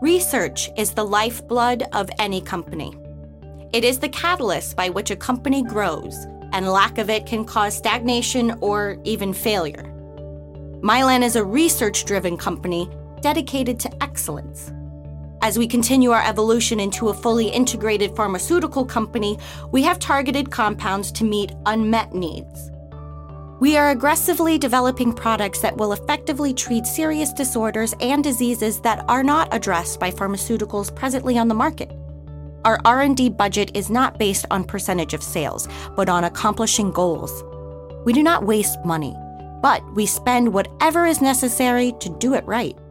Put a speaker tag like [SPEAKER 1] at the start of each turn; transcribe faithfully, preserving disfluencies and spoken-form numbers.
[SPEAKER 1] Research is the lifeblood of any company. It is the catalyst by which a company grows, and lack of it can cause stagnation or even failure. Mylan is a research-driven company dedicated to excellence. As we continue our evolution into a fully integrated pharmaceutical company, we have targeted compounds to meet unmet needs. We are aggressively developing products that will effectively treat serious disorders and diseases that are not addressed by pharmaceuticals presently on the market. Our R and D budget is not based on percentage of sales, but on accomplishing goals. We do not waste money, but we spend whatever is necessary to do it right.